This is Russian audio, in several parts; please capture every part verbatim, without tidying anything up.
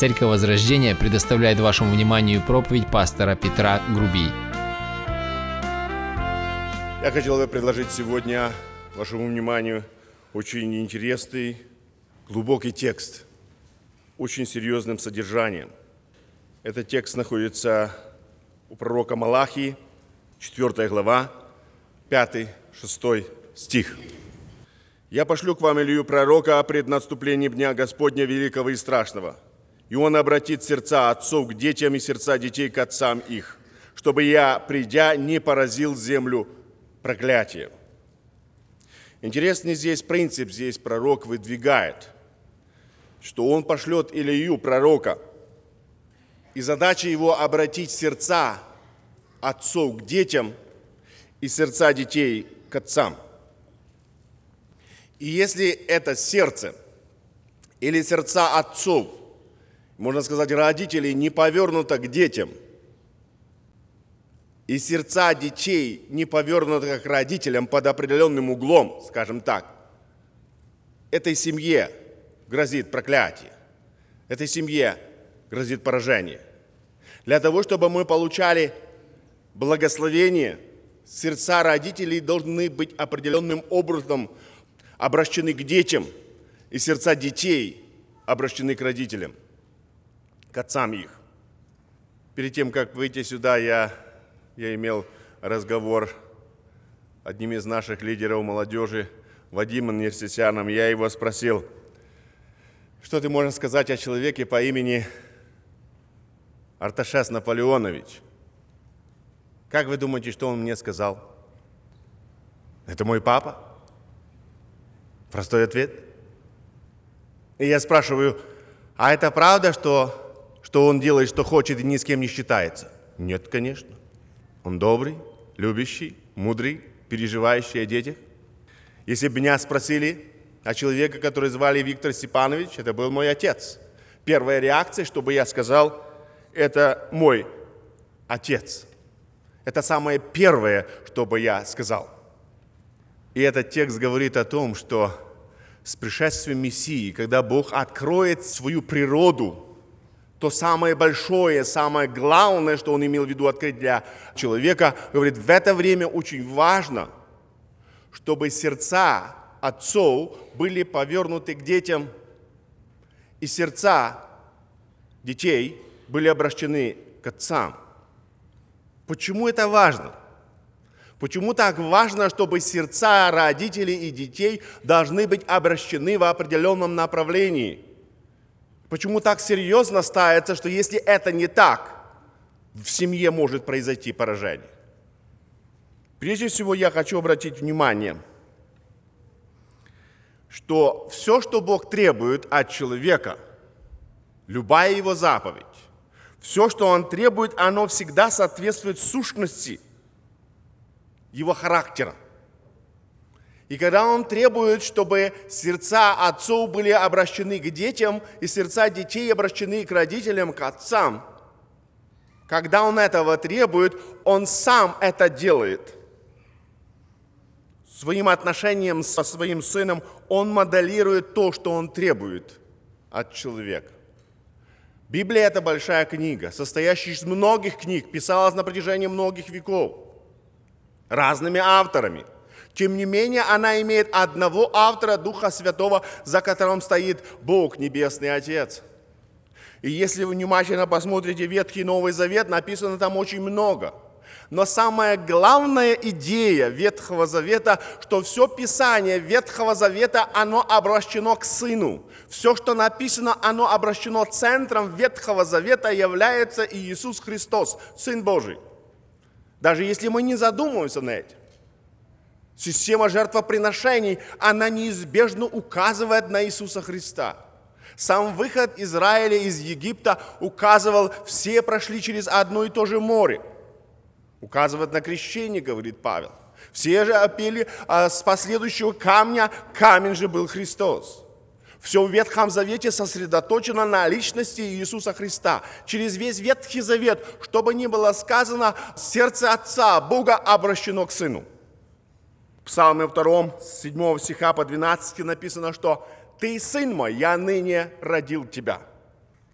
Церковь Возрождения предоставляет вашему вниманию проповедь пастора Петра Грубий. Я хотел бы предложить сегодня вашему вниманию очень интересный, глубокий текст, очень серьезным содержанием. Этот текст находится у пророка Малахии, четвёртая глава, пятый-шестой стих. «Я пошлю к вам Илью пророка пред наступлением дня Господня великого и страшного, и он обратит сердца отцов к детям и сердца детей к отцам их, чтобы я, придя, не поразил землю проклятием». Интересный здесь принцип, здесь пророк выдвигает, что он пошлет Илью пророка, и задача его обратить сердца отцов к детям и сердца детей к отцам. И если это сердце или сердца отцов, можно сказать, родителей, не повернуто к детям, и сердца детей не повернуты к родителям под определенным углом, скажем так, этой семье грозит проклятие, этой семье грозит поражение. Для того, чтобы мы получали благословение, сердца родителей должны быть определенным образом обращены к детям, и сердца детей обращены к родителям, к отцам их. Перед тем, как выйти сюда, я, я имел разговор с одним из наших лидеров молодежи, Вадимом Нерсисяном. Я его спросил, что ты можешь сказать о человеке по имени Арташес Наполеонович? Как вы думаете, что он мне сказал? Это мой папа? Простой ответ. И я спрашиваю, а это правда, что, что он делает, что хочет и ни с кем не считается? Нет, конечно. Он добрый, любящий, мудрый, переживающий о детях. Если бы меня спросили о человеке, который звали Виктор Степанович, это был мой отец. Первая реакция, чтобы я сказал, это мой отец. Это самое первое, что бы я сказал. И этот текст говорит о том, что с пришествием Мессии, когда Бог откроет свою природу, то самое большое, самое главное, что Он имел в виду открыть для человека, говорит, в это время очень важно, чтобы сердца отцов были повернуты к детям, и сердца детей были обращены к отцам. Почему это важно? Почему так важно, чтобы сердца родителей и детей должны быть обращены в определенном направлении? Почему так серьезно ставится, что если это не так, в семье может произойти поражение? Прежде всего, я хочу обратить внимание, что все, что Бог требует от человека, любая его заповедь, все, что Он требует, оно всегда соответствует сущности его характера. И когда Он требует, чтобы сердца отцов были обращены к детям, и сердца детей обращены к родителям, к отцам, когда Он этого требует, Он сам это делает. Своим отношением со своим сыном Он моделирует то, что Он требует от человека. Библия – это большая книга, состоящая из многих книг, писалась на протяжении многих веков, разными авторами. Тем не менее, она имеет одного автора, Духа Святого, за которым стоит Бог, Небесный Отец. И если вы внимательно посмотрите Ветхий и Новый Завет, написано там очень много. Но самая главная идея Ветхого Завета, что все Писание Ветхого Завета, оно обращено к Сыну. Все, что написано, оно обращено центром Ветхого Завета, является Иисус Христос, Сын Божий. Даже если мы не задумываемся над этим. Система жертвоприношений, она неизбежно указывает на Иисуса Христа. Сам выход Израиля из Египта указывал, все прошли через одно и то же море. Указывает на крещение, говорит Павел. Все же опели а с последующего камня, камень же был Христос. Все в Ветхом Завете сосредоточено на личности Иисуса Христа. Через весь Ветхий Завет, что бы ни было сказано, сердце Отца, Бога обращено к Сыну. В Псалме втором, с седьмого стиха по двенадцатый написано, что «Ты, Сын мой, я ныне родил тебя».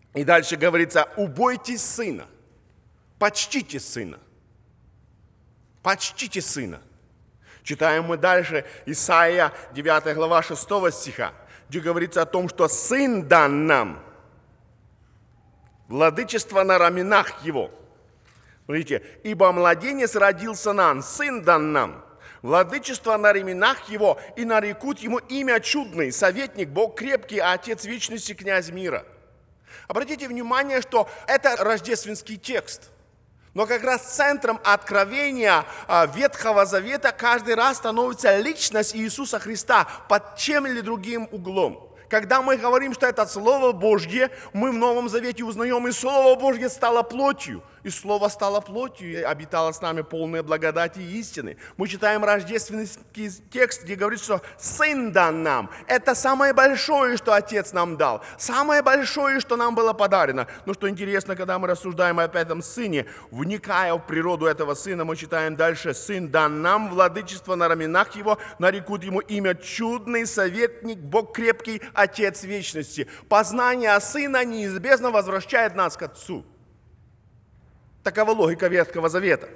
И дальше говорится, убойтесь сына, почтите сына, почтите сына. Читаем мы дальше Исаия девятая глава шестого стиха, где говорится о том, что сын дан нам, владычество на раменах его. Смотрите, ибо младенец родился нам, сын дан нам, владычество на раменах его, и нарекут ему имя чудный, советник, Бог крепкий, Отец вечности, князь мира. Обратите внимание, что это рождественский текст. Но как раз центром откровения Ветхого Завета каждый раз становится личность Иисуса Христа под чем или другим углом. Когда мы говорим, что это Слово Божье, мы в Новом Завете узнаем, и Слово Божье стало плотью. И Слово стало плотью, и обитало с нами полное благодати и истины. Мы читаем рождественский текст, где говорит, что Сын дан нам. Это самое большое, что Отец нам дал. Самое большое, что нам было подарено. Но что интересно, когда мы рассуждаем об этом Сыне, вникая в природу этого Сына, мы читаем дальше. Сын дан нам, владычество на раменах его, нарекут ему имя чудный, советник, Бог крепкий, Отец вечности. Познание Сына неизбежно возвращает нас к Отцу. Такова логика Ветхого Завета.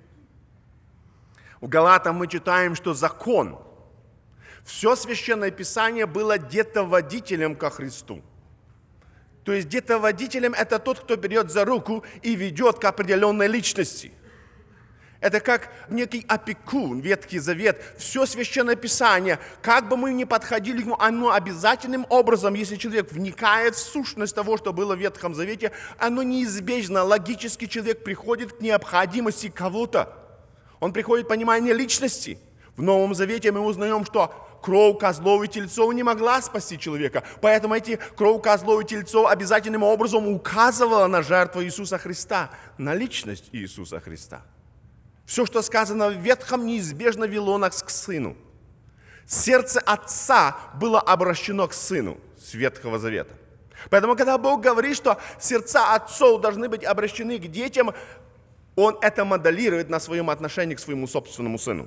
В Галатам мы читаем, что закон, все Священное Писание было детоводителем ко Христу. То есть детоводителем – это тот, кто берет за руку и ведет к определенной личности. Это как некий опекун, Ветхий Завет, все Священное Писание, как бы мы ни подходили к нему, оно обязательным образом, если человек вникает в сущность того, что было в Ветхом Завете, оно неизбежно, логически человек приходит к необходимости кого-то. Он приходит к пониманию личности. В Новом Завете мы узнаем, что кровь козлов и тельцов не могла спасти человека. Поэтому эти кровь козлов и тельцов обязательным образом указывала на жертву Иисуса Христа, на личность Иисуса Христа. Все, что сказано в Ветхом, неизбежно вело нас к Сыну. Сердце Отца было обращено к Сыну с Ветхого Завета. Поэтому, когда Бог говорит, что сердца отцов должны быть обращены к детям, Он это моделирует на своем отношении к своему собственному Сыну.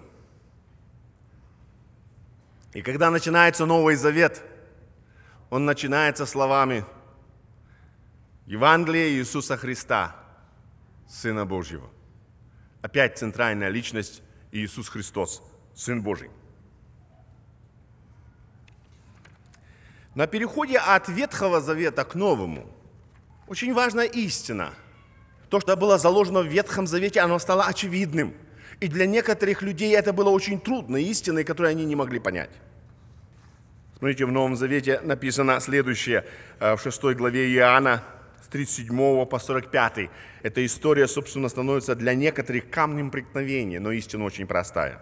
И когда начинается Новый Завет, он начинается словами Евангелия Иисуса Христа, Сына Божьего. Опять центральная личность Иисус Христос, Сын Божий. На переходе от Ветхого Завета к Новому очень важна истина. То, что было заложено в Ветхом Завете, оно стало очевидным. И для некоторых людей это было очень трудной истиной, которую они не могли понять. Смотрите, в Новом Завете написано следующее, в шестой главе Иоанна, с тридцать седьмого по сорок пятый. Эта история, собственно, становится для некоторых камнем преткновения, но истина очень простая.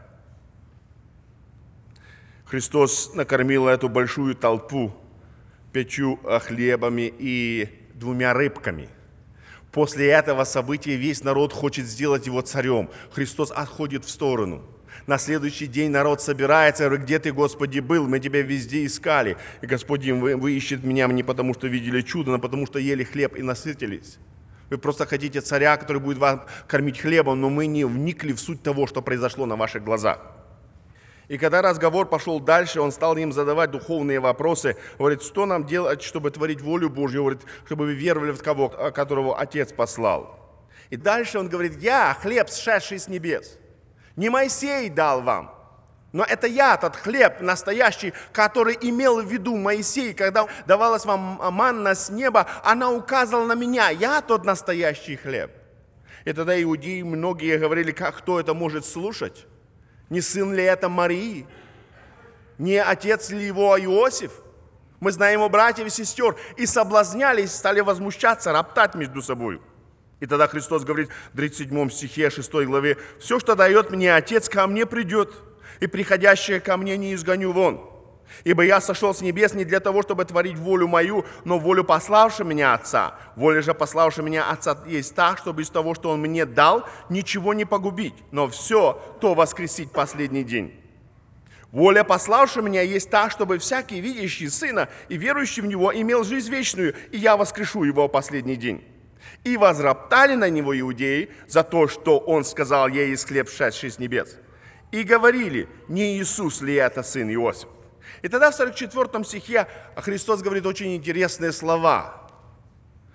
Христос накормил эту большую толпу пятью хлебами и двумя рыбками. После этого события весь народ хочет сделать его царем. Христос отходит в сторону. На следующий день народ собирается, говорит: где ты, Господи, был? Мы тебя везде искали. И Господин, вы, вы ищете меня не потому, что видели чудо, но потому, что ели хлеб и насытились. Вы просто хотите царя, который будет вас кормить хлебом, но мы не вникли в суть того, что произошло на ваших глазах. И когда разговор пошел дальше, он стал им задавать духовные вопросы. Говорит, что нам делать, чтобы творить волю Божью? Говорит, чтобы вы веровали в того, которого Отец послал. И дальше он говорит: я хлеб, сшедший с небес. Не Моисей дал вам, но это я, тот хлеб настоящий, который имел в виду Моисей, когда давалась вам манна с неба, она указывала на меня, я тот настоящий хлеб. И тогда иудеи многие говорили, как кто это может слушать? Не сын ли это Марии? Не отец ли его Иосиф? Мы знаем его братьев и сестер. И соблазнялись, стали возмущаться, роптать между собой. И тогда Христос говорит в тридцать седьмом стихе шестой главе: «Все, что дает мне Отец, ко мне придет, и приходящее ко мне не изгоню вон. Ибо я сошел с небес не для того, чтобы творить волю мою, но волю пославшего меня Отца. Воля же пославшего меня Отца есть та, чтобы из того, что Он мне дал, ничего не погубить, но все то воскресить в последний день. Воля пославшего меня есть та, чтобы всякий, видящий Сына и верующий в Него, имел жизнь вечную, и я воскрешу Его в последний день». И возроптали на Него иудеи за то, что Он сказал: «Я есть хлеб, сшедший с небес». И говорили: не Иисус ли это сын Иосиф? И тогда в сорок четвёртом стихе Христос говорит очень интересные слова.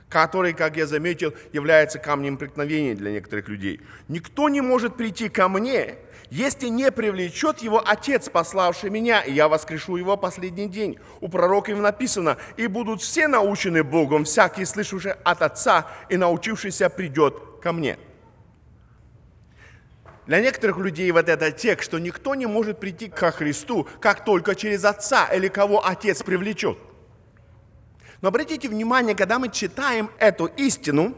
который, как я заметил, является камнем преткновения для некоторых людей. «Никто не может прийти ко мне, если не привлечет его Отец, пославший меня, и я воскрешу его последний день». У пророков написано: «И будут все научены Богом, всякий, слышавший от Отца и научившийся, придет ко мне». Для некоторых людей вот этот текст, что никто не может прийти ко Христу, как только через Отца или кого Отец привлечет. Но обратите внимание, когда мы читаем эту истину,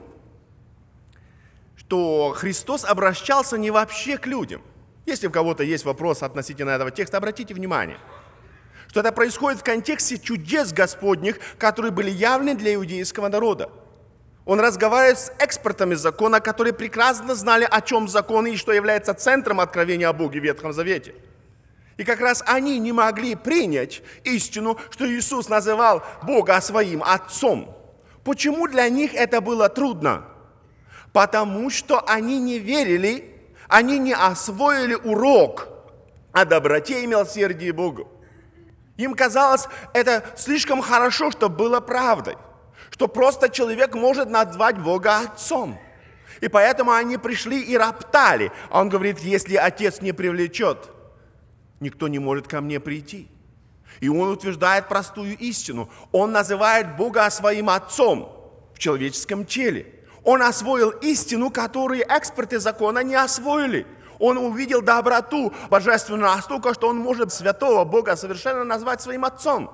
что Христос обращался не вообще к людям. Если у кого-то есть вопрос относительно этого текста, обратите внимание, что это происходит в контексте чудес Господних, которые были явны для иудейского народа. Он разговаривает с экспертами закона, которые прекрасно знали, о чем закон и что является центром откровения о Боге в Ветхом Завете. И как раз они не могли принять истину, что Иисус называл Бога своим Отцом. Почему для них это было трудно? Потому что они не верили, они не освоили урок о доброте и милосердии Бога. Им казалось, это слишком хорошо, чтобы было правдой, что просто человек может назвать Бога Отцом. И поэтому они пришли и роптали. А он говорит: если Отец не привлечет, никто не может ко мне прийти. И он утверждает простую истину. Он называет Бога своим Отцом в человеческом теле. Он освоил истину, которую эксперты закона не освоили. Он увидел доброту божественную настолько, что он может святого Бога совершенно назвать своим Отцом.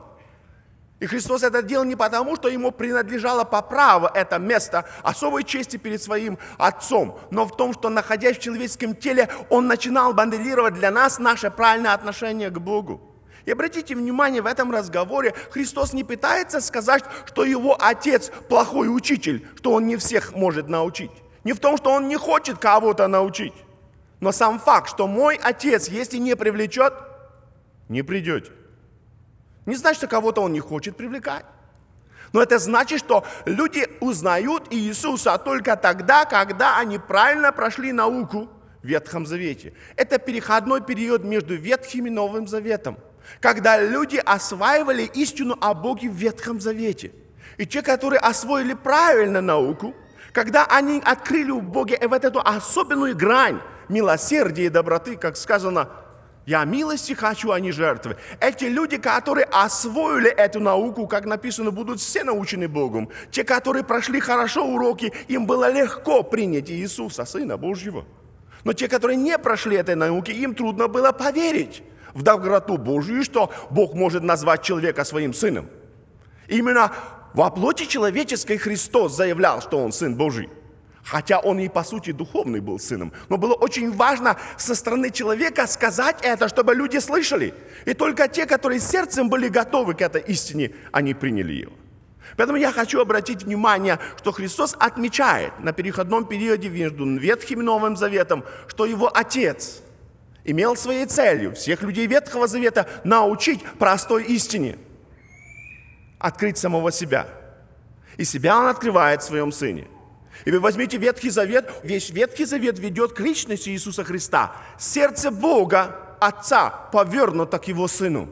И Христос это делал не потому, что ему принадлежало по праву это место особой чести перед своим Отцом, но в том, что, находясь в человеческом теле, он начинал моделировать для нас наше правильное отношение к Богу. И обратите внимание, в этом разговоре Христос не пытается сказать, что его Отец плохой учитель, что он не всех может научить. Не в том, что он не хочет кого-то научить, но сам факт, что мой Отец, если не привлечет, не придете. Не значит, что кого-то он не хочет привлекать. Но это значит, что люди узнают Иисуса только тогда, когда они правильно прошли науку в Ветхом Завете. Это переходной период между Ветхим и Новым Заветом, когда люди осваивали истину о Боге в Ветхом Завете. И те, которые освоили правильно науку, когда они открыли у Бога вот эту особенную грань милосердия и доброты, как сказано: «Я милости хочу, а не жертвы». Эти люди, которые освоили эту науку, как написано, будут все научены Богом. Те, которые прошли хорошо уроки, им было легко принять Иисуса, Сына Божьего. Но те, которые не прошли этой науки, им трудно было поверить в доброту Божью, что Бог может назвать человека своим сыном. Именно во плоти человеческой Христос заявлял, что Он Сын Божий. Хотя он и по сути духовный был сыном. Но было очень важно со стороны человека сказать это, чтобы люди слышали. И только те, которые сердцем были готовы к этой истине, они приняли ее. Поэтому я хочу обратить внимание, что Христос отмечает на переходном периоде между Ветхим и Новым Заветом, что его Отец имел своей целью всех людей Ветхого Завета научить простой истине. Открыть самого себя. И себя он открывает в своем Сыне. И вы возьмите Ветхий Завет, весь Ветхий Завет ведет к личности Иисуса Христа. Сердце Бога, Отца, повернуто к Его Сыну.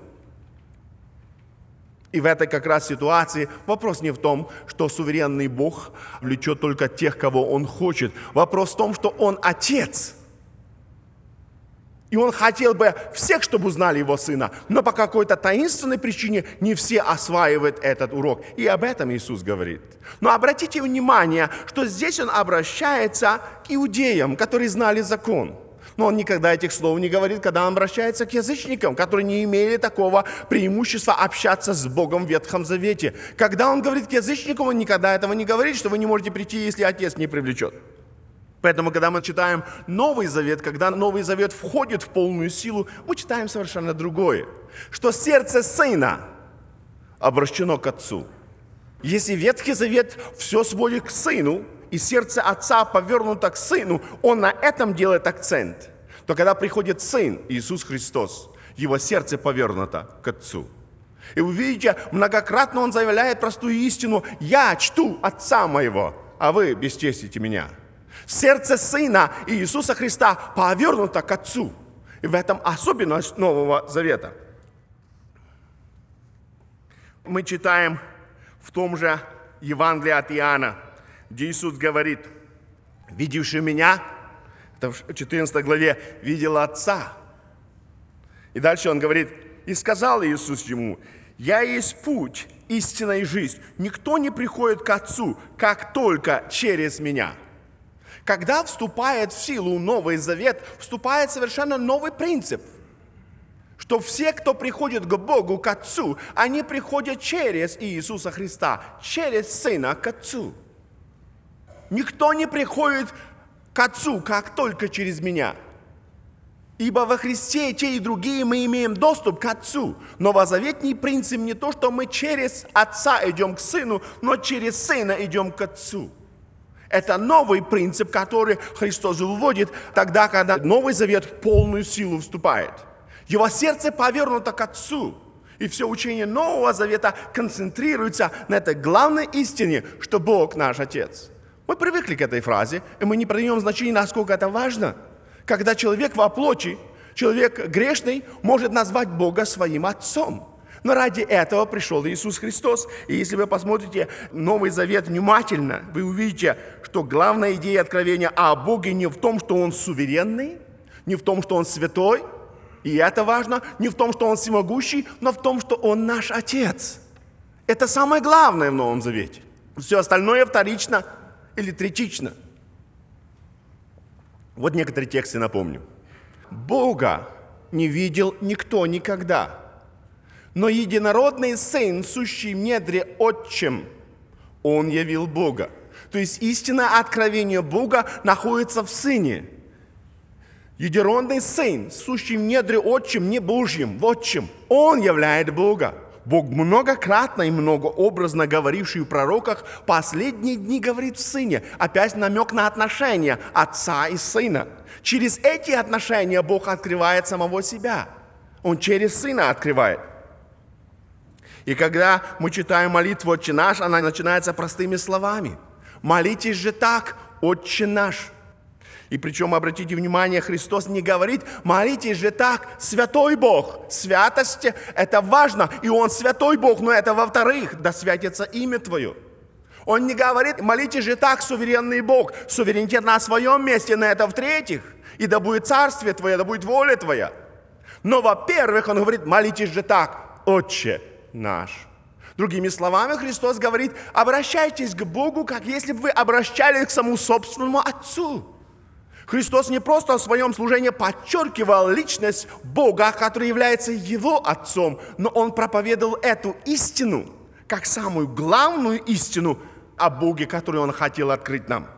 И в этой как раз ситуации вопрос не в том, что суверенный Бог влечет только тех, кого Он хочет. Вопрос в том, что Он Отец. И Он хотел бы всех, чтобы узнали Его Сына, но по какой-то таинственной причине не все осваивают этот урок. И об этом Иисус говорит. Но обратите внимание, что здесь Он обращается к иудеям, которые знали закон. Но Он никогда этих слов не говорит, когда Он обращается к язычникам, которые не имели такого преимущества общаться с Богом в Ветхом Завете. Когда Он говорит к язычникам, Он никогда этого не говорит, что вы не можете прийти, если Отец не привлечет. Поэтому, когда мы читаем Новый Завет, когда Новый Завет входит в полную силу, мы читаем совершенно другое. Что сердце Сына обращено к Отцу. Если Ветхий Завет все сводит к Сыну, и сердце Отца повернуто к Сыну, Он на этом делает акцент, то когда приходит Сын, Иисус Христос, Его сердце повернуто к Отцу. И вы видите, многократно Он заявляет простую истину: «Я чту Отца Моего, а вы бесчестите Меня». Сердце Сына Иисуса Христа повернуто к Отцу. И в этом особенность Нового Завета. Мы читаем в том же Евангелие от Иоанна, где Иисус говорит: «Видевший меня», это в четырнадцатой главе, «видел Отца». И дальше он говорит: «И сказал Иисус ему: я есть путь, истина и жизнь. Никто не приходит к Отцу, как только через меня». Когда вступает в силу Новый Завет, вступает совершенно новый принцип, что все, кто приходит к Богу, к Отцу, они приходят через Иисуса Христа, через Сына к Отцу. Никто не приходит к Отцу, как только через меня. Ибо во Христе те и другие мы имеем доступ к Отцу. Новозаветний принцип не то, что мы через Отца идем к Сыну, но через Сына идем к Отцу. Это новый принцип, который Христос вводит тогда, когда Новый Завет в полную силу вступает. Его сердце повернуто к Отцу. И все учение Нового Завета концентрируется на этой главной истине, что Бог наш Отец. Мы привыкли к этой фразе, и мы не придаем значения, насколько это важно. Когда человек во плоти, человек грешный, может назвать Бога своим Отцом. Но ради этого пришел Иисус Христос. И если вы посмотрите Новый Завет внимательно, вы увидите, что главная идея откровения о Боге не в том, что Он суверенный, не в том, что Он святой, и это важно, не в том, что Он всемогущий, но в том, что Он наш Отец. Это самое главное в Новом Завете. Все остальное вторично или третично. Вот некоторые тексты напомню. «Бога не видел никто никогда, но единородный Сын, сущий в недре Отчим, Он явил Бога». То есть истинное откровение Бога находится в Сыне. Единородный Сын, сущий в недре Отчим, не Божьим, в Отчим, Он являет Бога. Бог многократно и многообразно говоривший в пророках, последние дни говорит в Сыне. Опять намек на отношения Отца и Сына. Через эти отношения Бог открывает самого себя. Он через Сына открывает. И когда мы читаем молитву «Отче наш», она начинается простыми словами. «Молитесь же так, Отче наш». И причем, обратите внимание, Христос не говорит: молитесь же так, святой Бог. Святость – это важно, и Он святой Бог, но это во-вторых, да святится имя Твое. Он не говорит: молитесь же так, суверенный Бог. Суверенитет на своем месте, но это в-третьих. И да будет царствие Твое, да будет воля Твоя. Но, во-первых, Он говорит: молитесь же так, Отче наш. Другими словами, Христос говорит: обращайтесь к Богу, как если бы вы обращались к самому собственному Отцу. Христос не просто в своем служении подчеркивал личность Бога, который является Его Отцом, но Он проповедовал эту истину, как самую главную истину о Боге, которую Он хотел открыть нам.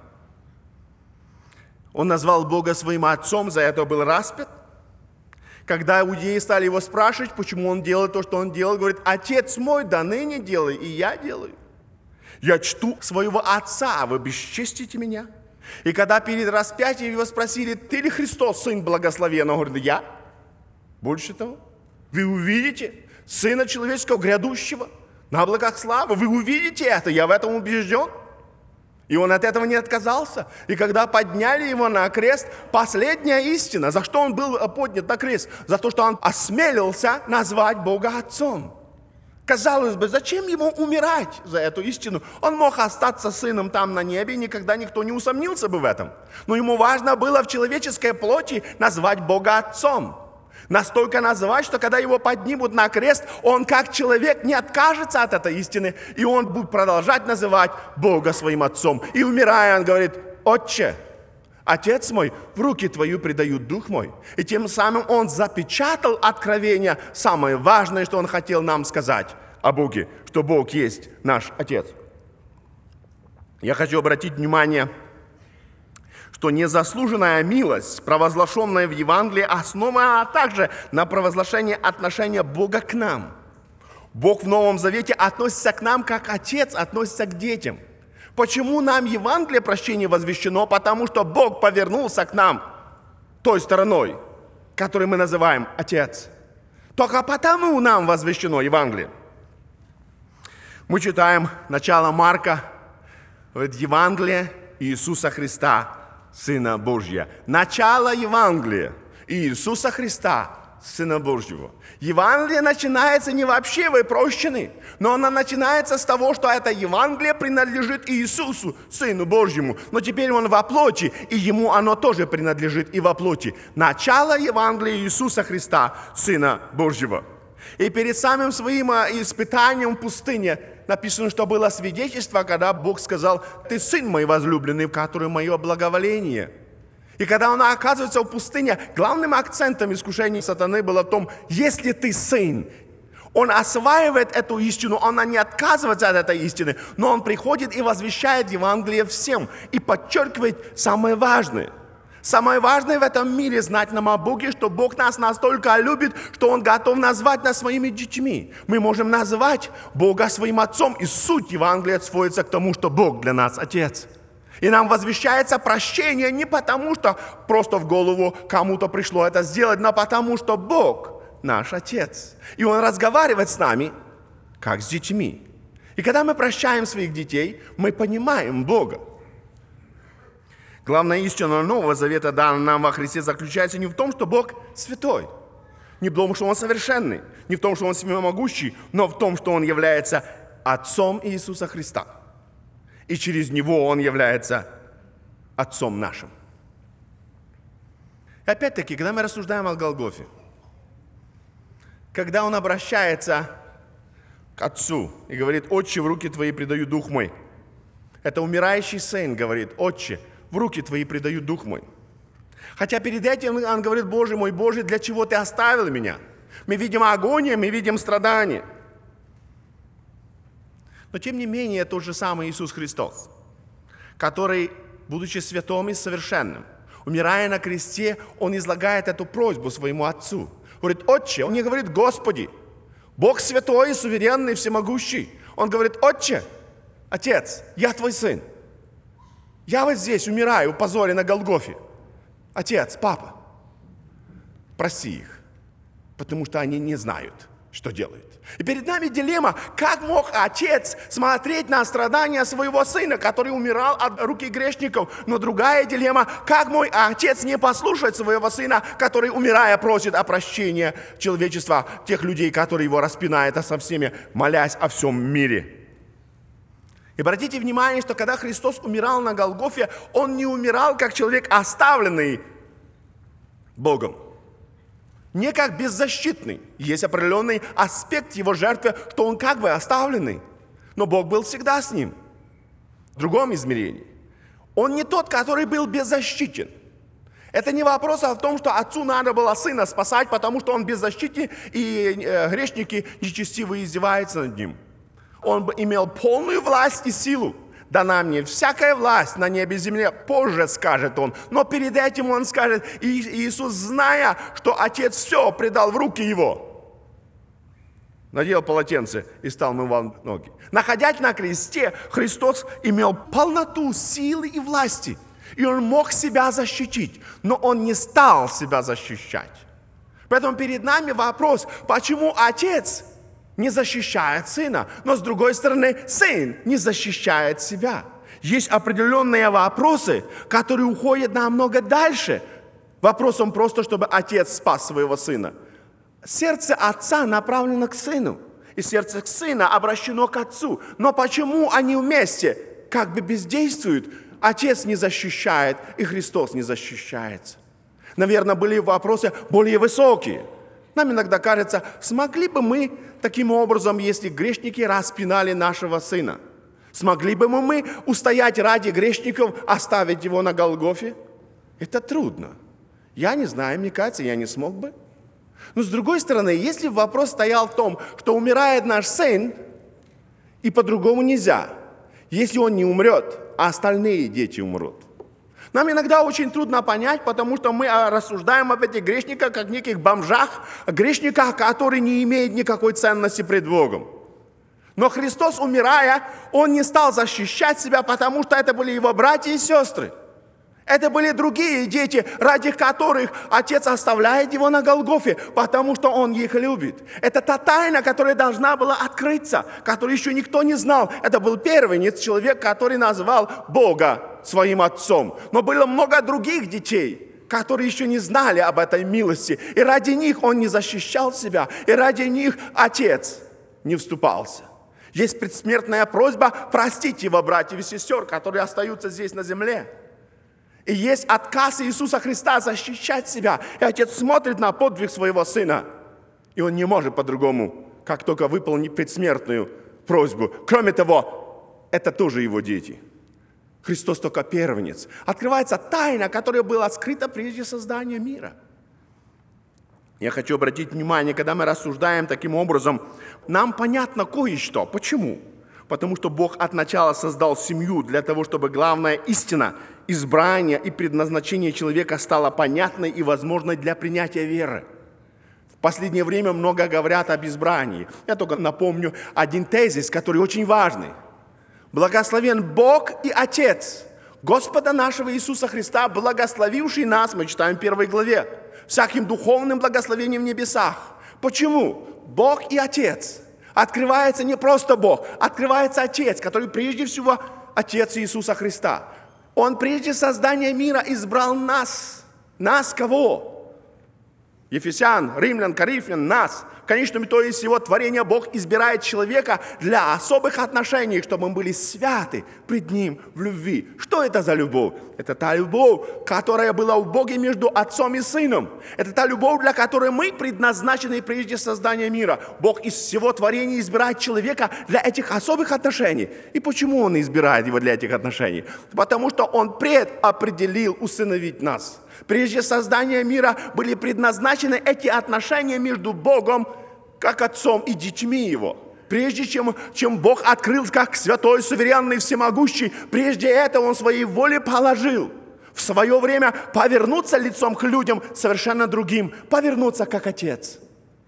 Он назвал Бога своим Отцом, за это был распят. Когда иудеи стали Его спрашивать, почему Он делает то, что Он делает, говорит: Отец мой, да ныне делай, и я делаю. Я чту своего Отца, а вы бесчестите меня. И когда перед распятием Его спросили: ты ли Христос, Сын Благословенного? Он говорит: я. Больше того, вы увидите Сына Человеческого грядущего на облаках славы. Вы увидите это, я в этом убежден. И Он от этого не отказался. И когда подняли Его на крест, последняя истина, за что Он был поднят на крест? За то, что Он осмелился назвать Бога Отцом. Казалось бы, зачем Ему умирать за эту истину? Он мог остаться Сыном там на небе, и никогда никто не усомнился бы в этом. Но Ему важно было в человеческой плоти назвать Бога Отцом. Настолько назвать, что когда Его поднимут на крест, Он как человек не откажется от этой истины, и Он будет продолжать называть Бога своим Отцом. И умирая, Он говорит: Отче, Отец мой, в руки Твои предаю Дух мой. И тем самым Он запечатал откровение, самое важное, что Он хотел нам сказать о Боге, что Бог есть наш Отец. Я хочу обратить внимание, что незаслуженная милость, провозглашенная в Евангелии, основана также на провозглашении отношения Бога к нам. Бог в Новом Завете относится к нам, как Отец относится к детям. Почему нам Евангелие прощения возвещено? Потому что Бог повернулся к нам той стороной, которую мы называем Отец. Только потому нам возвещено Евангелие. Мы читаем начало Марка, Евангелие Иисуса Христа, Сына Божия. Начало Евангелия Иисуса Христа, Сына Божьего. Евангелие начинается не вообще вы прощены, но оно начинается с того, что это Евангелие принадлежит Иисусу, Сыну Божьему. Но теперь Он во плоти, и Ему оно тоже принадлежит и во плоти. Начало Евангелия Иисуса Христа, Сына Божьего. И перед самым своим испытанием в пустыне написано, что было свидетельство, когда Бог сказал: «Ты Сын мой возлюбленный, в котором мое благоволение». И когда он оказывается в пустыне, главным акцентом искушения сатаны было в том: если ты сын, он осваивает эту истину, он не отказывается от этой истины, но он приходит и возвещает Евангелие всем и подчеркивает самое важное. Самое важное в этом мире знать нам о Боге, что Бог нас настолько любит, что Он готов назвать нас своими детьми. Мы можем назвать Бога своим Отцом, и суть Евангелия сводится к тому, что Бог для нас Отец. И нам возвещается прощение не потому, что просто в голову кому-то пришло это сделать, но потому, что Бог наш Отец. И Он разговаривает с нами, как с детьми. И когда мы прощаем своих детей, мы понимаем Бога. Главная истина Нового Завета, данная нам во Христе, заключается не в том, что Бог святой, не в том, что Он совершенный, не в том, что Он всемогущий, но в том, что Он является Отцом Иисуса Христа. И через Него Он является Отцом нашим. И опять-таки, когда мы рассуждаем о Голгофе, когда Он обращается к Отцу и говорит: «Отче, в руки Твои предаю Дух мой», это умирающий сын говорит: «Отче, в руки Твои предаю Дух мой». Хотя перед этим Он говорит: «Боже мой, Боже, для чего Ты оставил меня?» Мы видим агонию, мы видим страдания. Но тем не менее, тот же самый Иисус Христос, который, будучи святым и совершенным, умирая на кресте, Он излагает эту просьбу своему Отцу. Говорит: «Отче», Он не говорит: «Господи». Бог святой, суверенный, всемогущий. Он говорит: «Отче, Отец, я Твой сын. Я вот здесь умираю в позоре на Голгофе. Отец, Папа, прости их, потому что они не знают, что делают». И перед нами дилемма: как мог Отец смотреть на страдания своего Сына, который умирал от руки грешников? Но другая дилемма: как мой Отец не послушать своего Сына, который, умирая, просит о прощении человечества, тех людей, которые его распинают, а со всеми молясь о всем мире? И обратите внимание, что когда Христос умирал на Голгофе, Он не умирал как человек, оставленный Богом. Не как беззащитный. Есть определенный аспект Его жертвы, что Он как бы оставленный. Но Бог был всегда с Ним. В другом измерении. Он не тот, который был беззащитен. Это не вопрос о том, что Отцу надо было Сына спасать, потому что Он беззащитен, и грешники нечестивые издеваются над Ним. Он имел полную власть и силу. «Дана мне всякая власть на небе и земле», позже скажет Он. Но перед этим Он скажет: и Иисус, зная, что Отец все предал в руки Его, надел полотенце и стал мывать ноги. Находясь на кресте, Христос имел полноту силы и власти. И Он мог себя защитить, но Он не стал себя защищать. Поэтому перед нами вопрос: почему Отец не защищает Сына, но с другой стороны Сын не защищает себя? Есть определенные вопросы, которые уходят намного дальше вопросом просто, чтобы Отец спас своего Сына. Сердце Отца направлено к Сыну, и сердце Сына обращено к Отцу. Но почему они вместе как бы бездействуют? Отец не защищает, и Христос не защищается. Наверное, были вопросы более высокие. Нам иногда кажется: смогли бы мы таким образом, если грешники распинали нашего Сына? Смогли бы мы устоять ради грешников, оставить Его на Голгофе? Это трудно. Я не знаю, мне кажется, я не смог бы. Но с другой стороны, если вопрос стоял в том, что умирает наш Сын, и по-другому нельзя, если Он не умрет, а остальные дети умрут. Нам иногда очень трудно понять, потому что мы рассуждаем об этих грешниках как неких бомжах, грешниках, которые не имеют никакой ценности пред Богом. Но Христос, умирая, Он не стал защищать себя, потому что это были Его братья и сестры. Это были другие дети, ради которых Отец оставляет Его на Голгофе, потому что Он их любит. Это та тайна, которая должна была открыться, которую еще никто не знал. Это был первенец, человек, который назвал Бога своим Отцом. Но было много других детей, которые еще не знали об этой милости. И ради них Он не защищал себя, и ради них Отец не вступался. Есть предсмертная просьба простить Его братьев и сестер, которые остаются здесь на земле. И есть отказ Иисуса Христа защищать себя. И Отец смотрит на подвиг Своего Сына, и Он не может по-другому, как только выполнить предсмертную просьбу. Кроме того, это тоже Его дети. Христос только первенец. Открывается тайна, которая была скрыта прежде создания мира. Я хочу обратить внимание, когда мы рассуждаем таким образом, нам понятно кое-что. Почему? Потому что Бог от начала создал семью для того, чтобы главная истина, избрание и предназначение человека стало понятной и возможной для принятия веры. В последнее время много говорят об избрании. Я только напомню один тезис, который очень важный. Благословен Бог и Отец Господа нашего Иисуса Христа, благословивший нас, мы читаем в первой главе, всяким духовным благословением в небесах. Почему? Бог и Отец. Открывается не просто Бог, открывается Отец, который прежде всего Отец Иисуса Христа. Он прежде создания мира избрал нас. Нас кого? Ефесян, римлян, коринфян, нас. В конечном итоге всего творения Бог избирает человека для особых отношений, чтобы мы были святы пред Ним в любви. Что это за любовь? Это та любовь, которая была у Бога между Отцом и Сыном. Это та любовь, для которой мы предназначены прежде создания мира. Бог из всего творения избирает человека для этих особых отношений. И почему Он избирает его для этих отношений? Потому что Он предопределил усыновить нас. Прежде создания мира были предназначены эти отношения между Богом, как Отцом и детьми Его. Прежде чем, чем Бог открыл, как святой, суверенный, всемогущий, прежде этого Он своей воле положил в свое время повернуться лицом к людям совершенно другим, повернуться как Отец.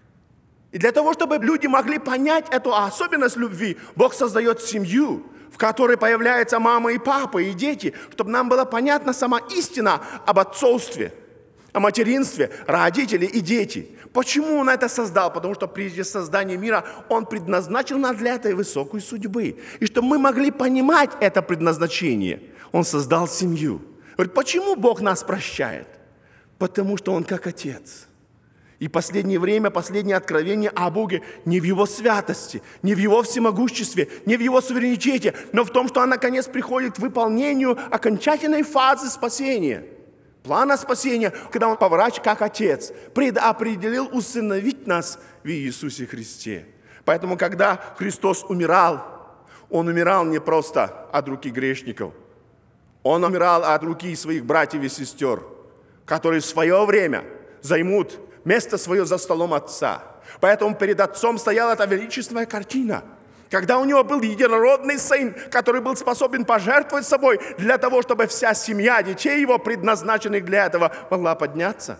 И для того, чтобы люди могли понять эту особенность любви, Бог создает семью, в которой появляются мама и папа, и дети, чтобы нам была понятна сама истина об отцовстве, о материнстве, родители и дети. Почему Он это создал? Потому что прежде создания мира Он предназначил нас для этой высокой судьбы. И чтобы мы могли понимать это предназначение, Он создал семью. Говорит, почему Бог нас прощает? Потому что Он как Отец. И последнее время, последнее откровение о Боге не в Его святости, не в Его всемогуществе, не в Его суверенитете, но в том, что Он наконец приходит к выполнению окончательной фазы спасения, плана спасения, когда Он поворачивает как Отец, предопределил усыновить нас в Иисусе Христе. Поэтому, когда Христос умирал, Он умирал не просто от руки грешников, Он умирал от руки своих братьев и сестер, которые в свое время займут место свое за столом Отца. Поэтому перед Отцом стояла эта величественная картина, когда у Него был единородный Сын, который был способен пожертвовать собой для того, чтобы вся семья детей Его, предназначенных для этого, могла подняться.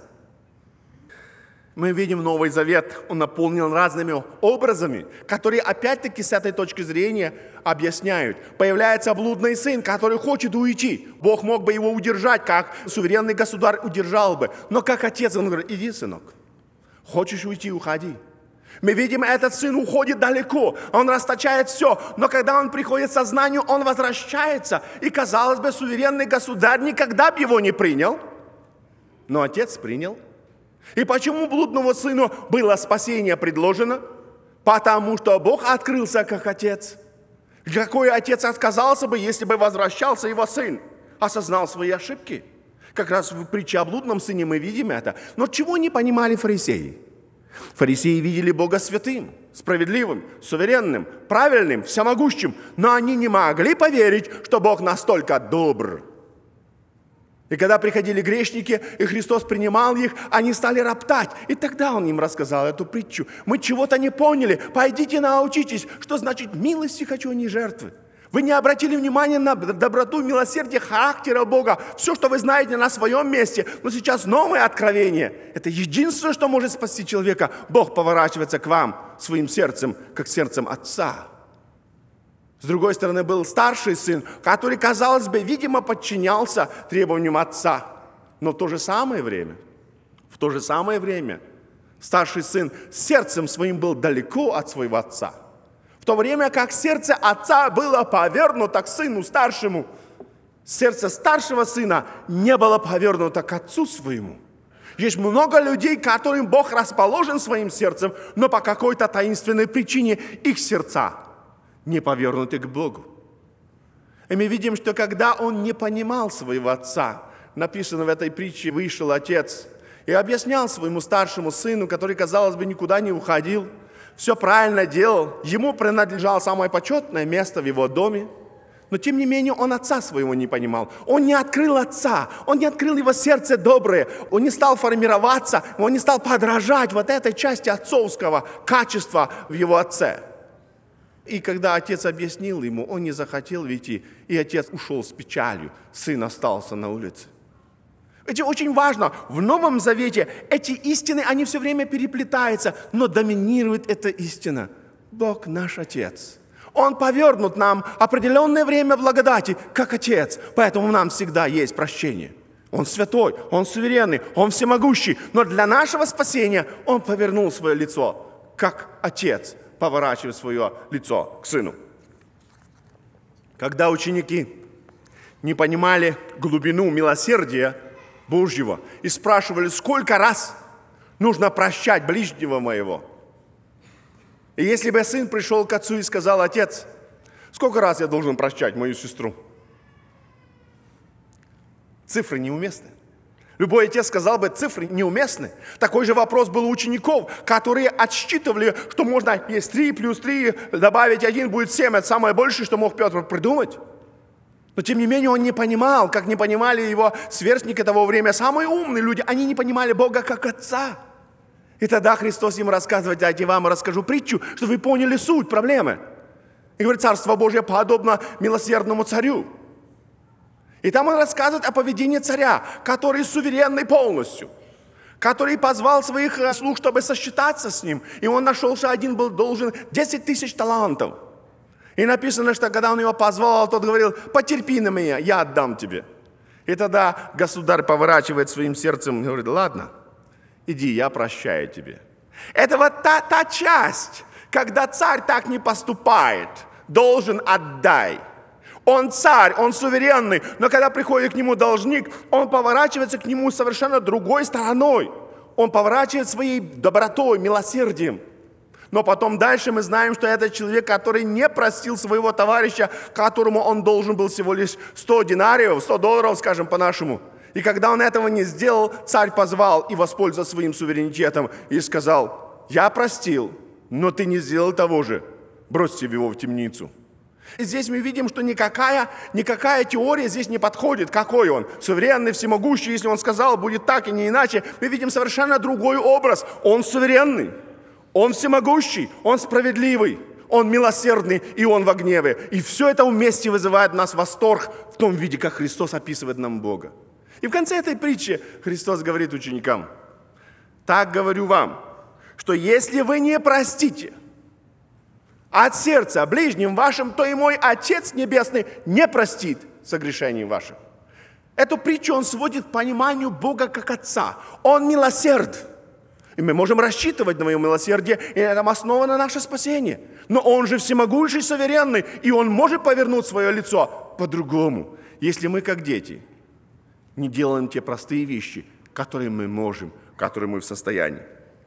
Мы видим Новый Завет, он наполнен разными образами, которые опять-таки с этой точки зрения объясняют. Появляется блудный сын, который хочет уйти. Бог мог бы его удержать, как суверенный государь удержал бы. Но как отец, он говорит, иди, сынок, хочешь уйти, уходи. Мы видим, этот сын уходит далеко, он расточает все. Но когда он приходит к сознанию, он возвращается. И, казалось бы, суверенный государь никогда бы его не принял. Но отец принял. И почему блудному сыну было спасение предложено? Потому что Бог открылся как Отец. Какой отец отказался бы, если бы возвращался его сын, осознал свои ошибки? Как раз в притче о блудном сыне мы видим это. Но чего не понимали фарисеи? Фарисеи видели Бога святым, справедливым, суверенным, правильным, всемогущим. Но они не могли поверить, что Бог настолько добр. И когда приходили грешники, и Христос принимал их, они стали роптать. И тогда Он им рассказал эту притчу. Мы чего-то не поняли. Пойдите научитесь, что значит милости хочу, а не жертвы. Вы не обратили внимания на доброту, милосердие характера Бога. Все, что вы знаете на своем месте. Но сейчас новое откровение. Это единственное, что может спасти человека. Бог поворачивается к вам своим сердцем, как сердцем Отца. С другой стороны, был старший сын, который, казалось бы, видимо, подчинялся требованиям отца. Но в то же самое время, в то же самое время, старший сын сердцем своим был далеко от своего отца. В то время как сердце отца было повернуто к сыну старшему, сердце старшего сына не было повернуто к отцу своему. Есть много людей, которым Бог расположен своим сердцем, но по какой-то таинственной причине их сердца не повернуты к Богу. И мы видим, что когда он не понимал своего отца, написано в этой притче, вышел отец и объяснял своему старшему сыну, который, казалось бы, никуда не уходил, все правильно делал, ему принадлежало самое почетное место в его доме, но тем не менее он отца своего не понимал. Он не открыл отца, он не открыл его сердце доброе, он не стал формироваться, он не стал подражать вот этой части отцовского качества в его отце. И когда отец объяснил ему, он не захотел идти, и отец ушел с печалью, сын остался на улице. Это очень важно. В Новом Завете эти истины, они все время переплетаются, но доминирует эта истина. Бог наш Отец. Он повернут нам определенное время благодати, как Отец. Поэтому нам всегда есть прощение. Он святой, Он суверенный, Он всемогущий. Но для нашего спасения Он повернул свое лицо, как Отец поворачивает свое лицо к Сыну. Когда ученики не понимали глубину милосердия Божьего и спрашивали, сколько раз нужно прощать ближнего моего. И если бы сын пришел к отцу и сказал: отец, сколько раз я должен прощать мою сестру? Цифры неуместны. Любой отец сказал бы, цифры неуместны. Такой же вопрос был у учеников, которые отсчитывали, что можно, есть три плюс три, добавить один будет семь. Это самое большее, что мог Петр придумать. Но тем не менее он не понимал, как не понимали его сверстники того времени. Самые умные люди, они не понимали Бога как Отца. И тогда Христос им рассказывает: дайте вам расскажу притчу, чтобы вы поняли суть проблемы. И говорит, Царство Божье подобно милосердному царю. И там он рассказывает о поведении царя, который суверенный полностью, который позвал своих слуг, чтобы сосчитаться с ним. И он нашел, что один был должен десять тысяч талантов. И написано, что когда он его позвал, тот говорил: потерпи на меня, я отдам тебе. И тогда государь поворачивает своим сердцем и говорит: ладно, иди, я прощаю тебе. Это вот та, та часть, когда царь так не поступает, должен отдай. Он царь, он суверенный, но когда приходит к нему должник, он поворачивается к нему совершенно другой стороной. Он поворачивает своей добротой, милосердием. Но потом дальше мы знаем, что это человек, который не простил своего товарища, которому он должен был всего лишь сто динариев, сто долларов, скажем по-нашему. И когда он этого не сделал, царь позвал и воспользовался своим суверенитетом и сказал: я простил, но ты не сделал того же, бросьте его в темницу. И здесь мы видим, что никакая, никакая теория здесь не подходит. Какой он? Суверенный, всемогущий. Если он сказал, будет так и не иначе. Мы видим совершенно другой образ. Он суверенный, он всемогущий, он справедливый, он милосердный и он во гневе. И все это вместе вызывает в нас восторг в том виде, как Христос описывает нам Бога. И в конце этой притчи Христос говорит ученикам: так говорю вам, что если вы не простите от сердца ближним вашим, то и мой Отец Небесный не простит согрешений ваших. Эту притчу он сводит к пониманию Бога как Отца. Он милосерд. И мы можем рассчитывать на его милосердие, и на этом основано наше спасение. Но он же всемогущий, суверенный, и он может повернуть свое лицо по-другому, если мы, как дети, не делаем те простые вещи, которые мы можем, которые мы в состоянии.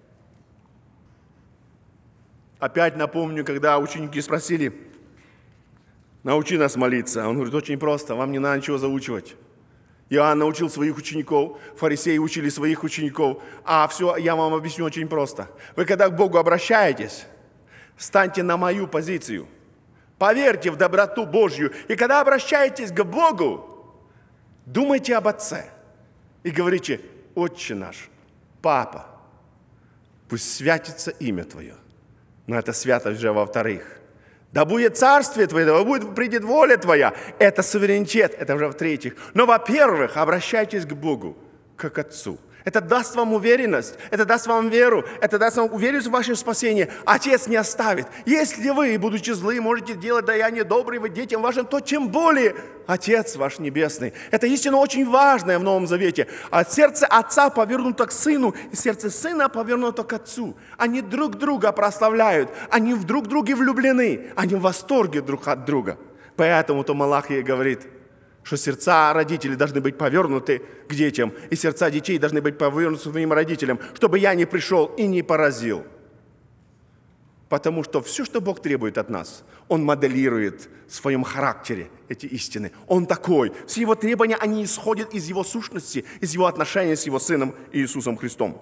Опять напомню, когда ученики спросили: научи нас молиться. Он говорит: очень просто, вам не надо ничего заучивать. Иоанн научил своих учеников, фарисеи учили своих учеников, а все я вам объясню очень просто. Вы когда к Богу обращаетесь, встаньте на мою позицию, поверьте в доброту Божью, и когда обращаетесь к Богу, думайте об Отце и говорите: Отче наш, Папа, пусть святится имя Твое. Но это святость уже во-вторых. Да будет царствие Твое, да будет, придет воля Твоя. Это суверенитет, это уже в-третьих. Но, во-первых, обращайтесь к Богу, как Отцу. Это даст вам уверенность, это даст вам веру, это даст вам уверенность в ваше спасение. Отец не оставит. Если вы, будучи злы, можете делать даяние доброе детям вашим, то тем более Отец ваш Небесный. Это истина очень важная в Новом Завете. А сердце Отца повернуто к Сыну, и сердце Сына повернуто к Отцу. Они друг друга прославляют, они в друг друге влюблены, они в восторге друг от друга. Поэтому-то Малахия говорит: что сердца родителей должны быть повернуты к детям, и сердца детей должны быть повернуты своим родителям, чтобы я не пришел и не поразил. Потому что все, что Бог требует от нас, Он моделирует в своем характере эти истины. Он такой. Все Его требования, они исходят из Его сущности, из Его отношения с Его Сыном Иисусом Христом.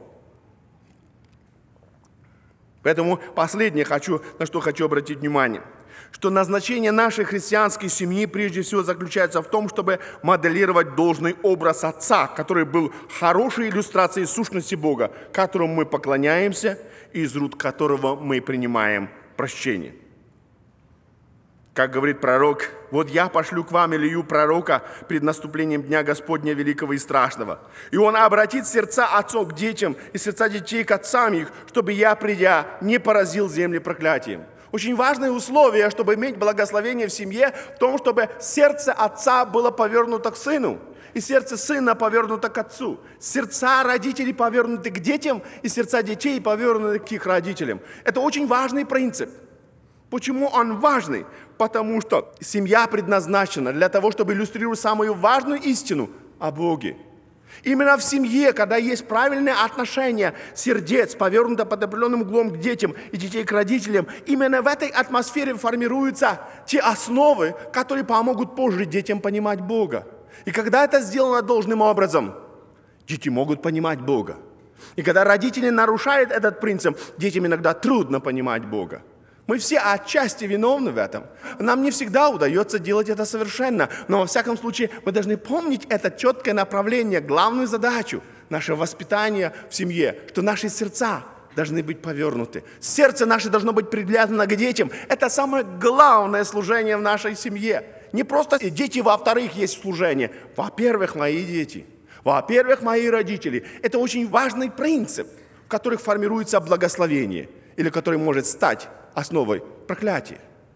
Поэтому последнее, хочу, на что хочу обратить внимание, что назначение нашей христианской семьи прежде всего заключается в том, чтобы моделировать должный образ Отца, который был хорошей иллюстрацией сущности Бога, которому мы поклоняемся и из рук которого мы принимаем прощение. Как говорит пророк, «Вот я пошлю к вам Илью пророка пред наступлением Дня Господня великого и страшного. И он обратит сердца отцов к детям и сердца детей к отцам их, чтобы я, придя, не поразил земли проклятием». Очень важное условие, чтобы иметь благословение в семье, в том, чтобы сердце отца было повернуто к сыну, и сердце сына повернуто к отцу. Сердца родителей повернуты к детям, и сердца детей повернуты к их родителям. Это очень важный принцип. Почему он важный? Потому что семья предназначена для того, чтобы иллюстрировать самую важную истину о Боге. Именно в семье, когда есть правильное отношение сердец, повернуто под определенным углом к детям и детей к родителям, именно в этой атмосфере формируются те основы, которые помогут позже детям понимать Бога. И когда это сделано должным образом, дети могут понимать Бога. И когда родители нарушают этот принцип, детям иногда трудно понимать Бога. Мы все отчасти виновны в этом. Нам не всегда удается делать это совершенно, но во всяком случае мы должны помнить это четкое направление, главную задачу нашего воспитания в семье, что наши сердца должны быть повернуты. Сердце наше должно быть приглядно к детям. Это самое главное служение в нашей семье. Не просто дети, во-вторых, есть служение. Во-первых, мои дети. Во-первых, мои родители. Это очень важный принцип, в котором формируется благословение, или который может стать основой проклятия.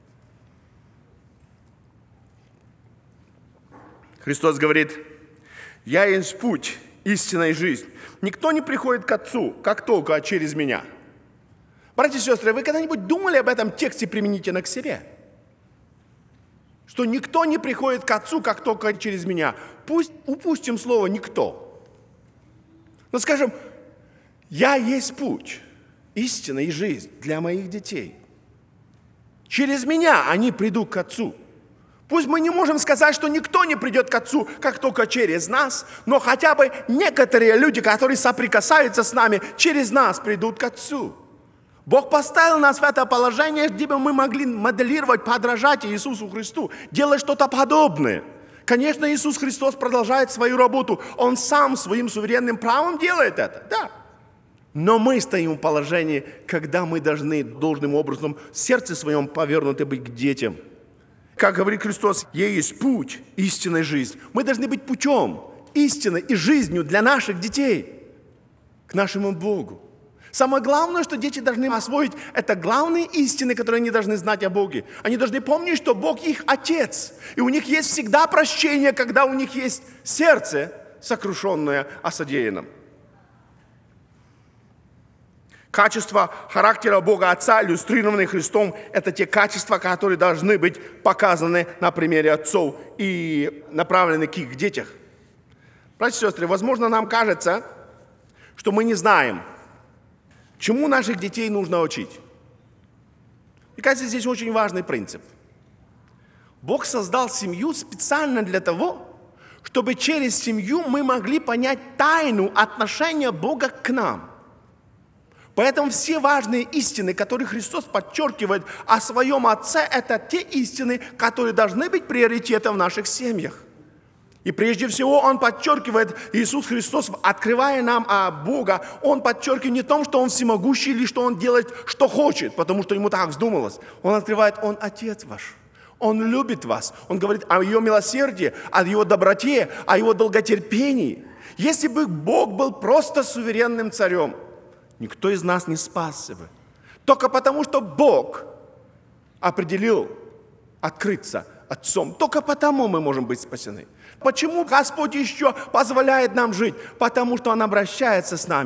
Христос говорит, «Я есть путь, истина и жизнь. Никто не приходит к Отцу, как только через Меня». Братья и сестры, вы когда-нибудь думали об этом тексте применительно к себе? Что никто не приходит к Отцу, как только через Меня. Пусть упустим слово «никто». Но скажем, «Я есть путь, истина и жизнь для моих детей». Через Меня они придут к Отцу. Пусть мы не можем сказать, что никто не придет к Отцу, как только через нас, но хотя бы некоторые люди, которые соприкасаются с нами, через нас придут к Отцу. Бог поставил нас в это положение, где бы мы могли моделировать, подражать Иисусу Христу, делать что-то подобное. Конечно, Иисус Христос продолжает свою работу. Он сам своим суверенным правом делает это, да. Но мы стоим в положении, когда мы должны должным образом в сердце своем повернуты быть к детям. Как говорит Христос, «Я есть путь, истинная жизнь». Мы должны быть путем, истиной и жизнью для наших детей, к нашему Богу. Самое главное, что дети должны освоить, это главные истины, которые они должны знать о Боге. Они должны помнить, что Бог их Отец. И у них есть всегда прощение, когда у них есть сердце, сокрушенное о содеянном. Качества характера Бога Отца, иллюстрированные Христом, это те качества, которые должны быть показаны на примере отцов и направлены к их детях. Братья и сестры, возможно, нам кажется, что мы не знаем, чему наших детей нужно учить. Мне кажется, здесь очень важный принцип. Бог создал семью специально для того, чтобы через семью мы могли понять тайну отношения Бога к нам. Поэтому все важные истины, которые Христос подчеркивает о своем Отце, это те истины, которые должны быть приоритетом в наших семьях. И прежде всего Он подчеркивает, Иисус Христос, открывая нам о Бога, Он подчеркивает не том, что Он всемогущий или что Он делает, что хочет, потому что Ему так вздумалось. Он открывает, Он Отец ваш. Он любит вас. Он говорит о Его милосердии, о Его доброте, о Его долготерпении. Если бы Бог был просто суверенным царем, никто из нас не спасся бы. Только потому, что Бог определил открыться Отцом. Только потому мы можем быть спасены. Почему Господь еще позволяет нам жить? Потому что Он обращается с нами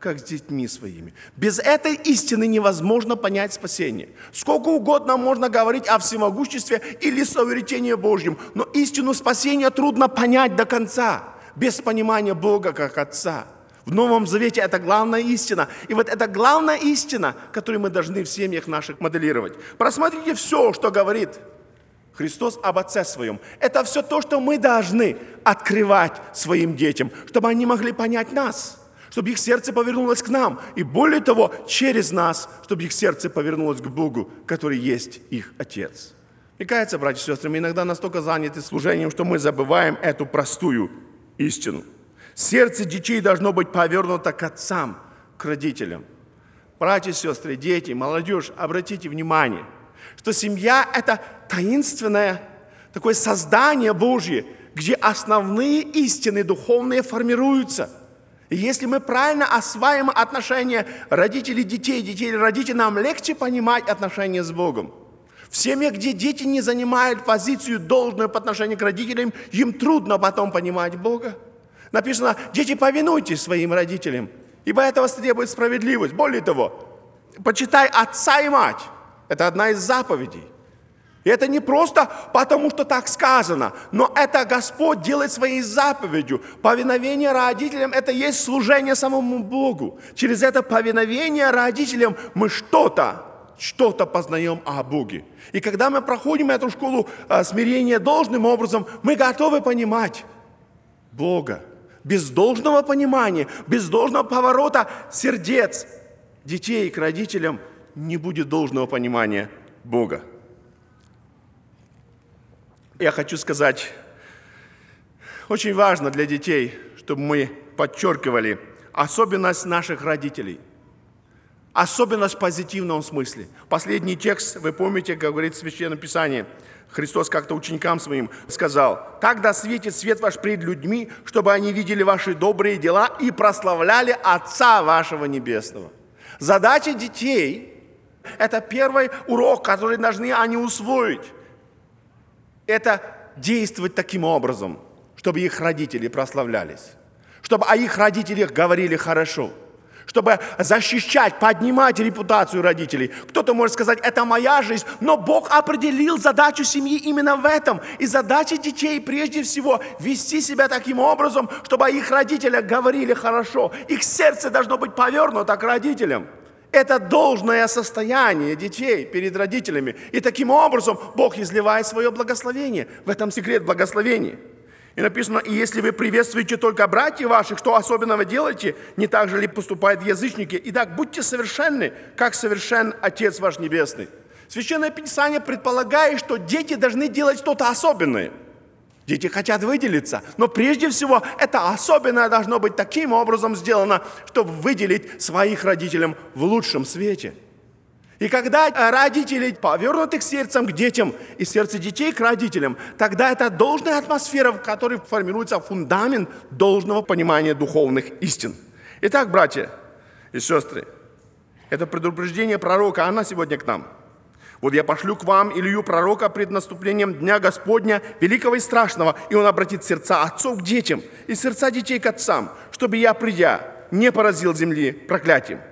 как с детьми своими. Без этой истины невозможно понять спасение. Сколько угодно можно говорить о всемогуществе или совершении Божьем, но истину спасения трудно понять до конца, без понимания Бога как Отца. В Новом Завете это главная истина. И вот это главная истина, которую мы должны в семьях наших моделировать. Просмотрите все, что говорит Христос об Отце Своем. Это все то, что мы должны открывать своим детям, чтобы они могли понять нас, чтобы их сердце повернулось к нам. И более того, через нас, чтобы их сердце повернулось к Богу, который есть их Отец. Мне кажется, братья и сестры, мы иногда настолько заняты служением, что мы забываем эту простую истину. Сердце детей должно быть повернуто к отцам, к родителям. Братья и сестры, дети, молодежь, обратите внимание, что семья – это таинственное такое создание Божье, где основные истины духовные формируются. И если мы правильно осваиваем отношения родителей детей, детей родителей, нам легче понимать отношения с Богом. В семьях, где дети не занимают позицию должную по отношению к родителям, им трудно потом понимать Бога. Написано: дети, повинуйтесь своим родителям, ибо этого требует справедливость. Более того, почитай отца и мать. Это одна из заповедей. И это не просто потому, что так сказано, но это Господь делает своей заповедью. Повиновение родителям – это есть служение самому Богу. Через это повиновение родителям мы что-то, что-то познаем о Боге. И когда мы проходим эту школу смирения должным образом, мы готовы понимать Бога. Без должного понимания, без должного поворота сердец детей к родителям не будет должного понимания Бога. Я хочу сказать, очень важно для детей, чтобы мы подчеркивали особенность наших родителей. Особенность в позитивном смысле. Последний текст, вы помните, как говорит Священное Писание, Христос как-то ученикам своим сказал: «Так да светит свет ваш пред людьми, чтобы они видели ваши добрые дела и прославляли Отца вашего Небесного». Задача детей – это первый урок, который должны они усвоить. Это действовать таким образом, чтобы их родители прославлялись, чтобы о их родителях говорили хорошо, чтобы защищать, поднимать репутацию родителей. Кто-то может сказать: это моя жизнь, но Бог определил задачу семьи именно в этом. И задача детей прежде всего вести себя таким образом, чтобы о их родителях говорили хорошо. Их сердце должно быть повернуто к родителям. Это должное состояние детей перед родителями. И таким образом Бог изливает свое благословение. В этом секрет благословения. И написано: «И если вы приветствуете только братьев ваших, что особенного делаете, не так же ли поступают язычники? Итак, будьте совершенны, как совершен Отец ваш Небесный». Священное Писание предполагает, что дети должны делать что-то особенное. Дети хотят выделиться, но прежде всего это особенное должно быть таким образом сделано, чтобы выделить своих родителей в лучшем свете. И когда родители повернуты к сердцам к детям и сердце детей к родителям, тогда это должная атмосфера, в которой формируется фундамент должного понимания духовных истин. Итак, братья и сестры, это предупреждение пророка, она сегодня к нам. «Вот я пошлю к вам Илью пророка пред наступлением Дня Господня, великого и страшного, и он обратит сердца отцов к детям и сердца детей к отцам, чтобы я, придя, не поразил земли проклятием».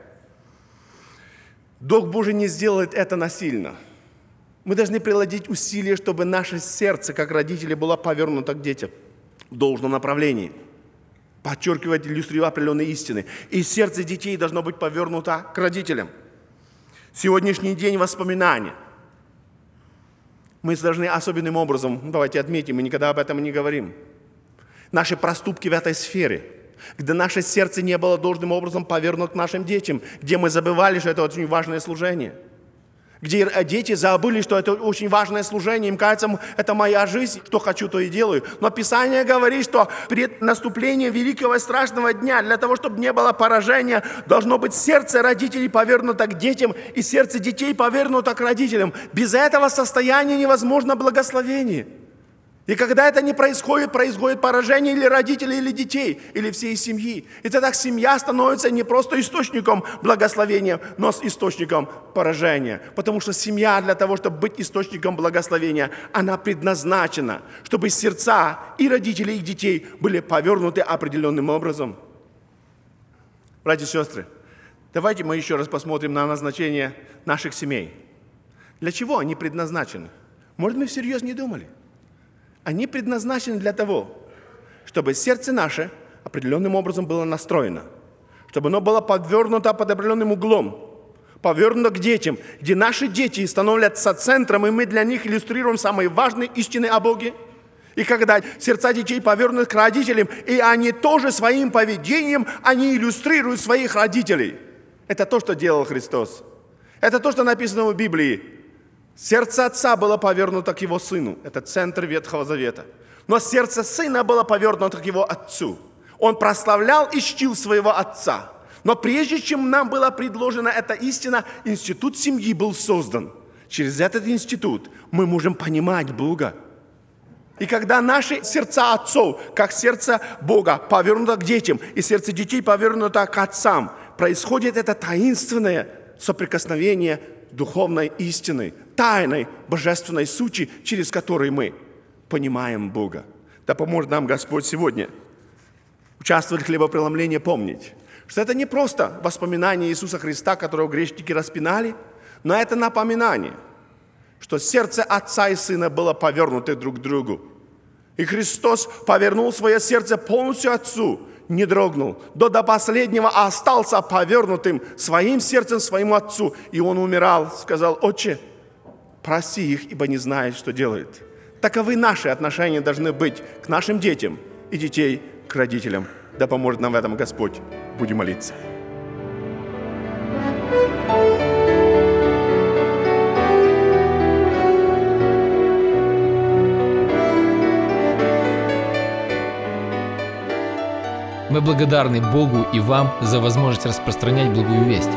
Дух Божий не сделает это насильно. Мы должны приложить усилия, чтобы наше сердце, как родители, было повернуто к детям в должном направлении. Подчеркивать, иллюстрировать определенные истины. И сердце детей должно быть повернуто к родителям. Сегодняшний день воспоминания. Мы должны особенным образом, ну, давайте отметим, мы никогда об этом не говорим. Наши проступки в этой сфере, где наше сердце не было должным образом повернуто к нашим детям, где мы забывали, что это очень важное служение, где дети забыли, что это очень важное служение, им кажется, это моя жизнь, что хочу, то и делаю. Но Писание говорит, что перед наступлением великого и страшного дня, для того, чтобы не было поражения, должно быть сердце родителей повернуто к детям и сердце детей повернуто к родителям. Без этого состояния невозможно благословение. И когда это не происходит, происходит поражение или родителей, или детей, или всей семьи. И тогда семья становится не просто источником благословения, но с источником поражения. Потому что семья для того, чтобы быть источником благословения, она предназначена, чтобы сердца и родителей, и детей были повернуты определенным образом. Братья и сестры, давайте мы еще раз посмотрим на назначение наших семей. Для чего они предназначены? Может, мы всерьез не думали? Они предназначены для того, чтобы сердце наше определенным образом было настроено, чтобы оно было повернуто под определенным углом, повернуто к детям, где наши дети становятся центром, и мы для них иллюстрируем самые важные истины о Боге. И когда сердца детей повернуты к родителям, и они тоже своим поведением, они иллюстрируют своих родителей. Это то, что делал Христос. Это то, что написано в Библии. Сердце отца было повернуто к его сыну. Это центр Ветхого Завета. Но сердце сына было повернуто к его отцу. Он прославлял и чтил своего отца. Но прежде чем нам была предложена эта истина, институт семьи был создан. Через этот институт мы можем понимать Бога. И когда наши сердца отцов, как сердце Бога, повернуто к детям, и сердце детей повернуто к отцам, происходит это таинственное соприкосновение духовной истины, тайной божественной сути, через которую мы понимаем Бога. Да поможет нам Господь сегодня участвовать в хлебопреломлении, помнить, что это не просто воспоминание Иисуса Христа, которого грешники распинали, но это напоминание, что сердце Отца и Сына было повернуто друг к другу. И Христос повернул свое сердце полностью Отцу, не дрогнул, до, до последнего, а остался повернутым своим сердцем своему Отцу. И Он умирал, сказал: «Отче, прости их, ибо не знают, что делают». Таковы наши отношения должны быть к нашим детям и детей к родителям. Да поможет нам в этом Господь. Будем молиться. Мы благодарны Богу и вам за возможность распространять благую весть.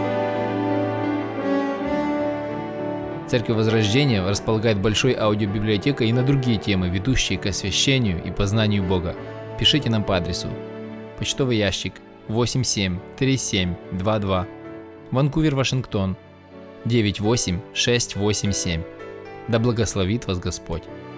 Церковь Возрождения располагает большой аудиобиблиотекой и на другие темы, ведущие к освящению и познанию Бога. Пишите нам по адресу: почтовый ящик восемь семь три семь два два, Ванкувер, Вашингтон девять восемь шесть восемь семь. Да благословит вас Господь!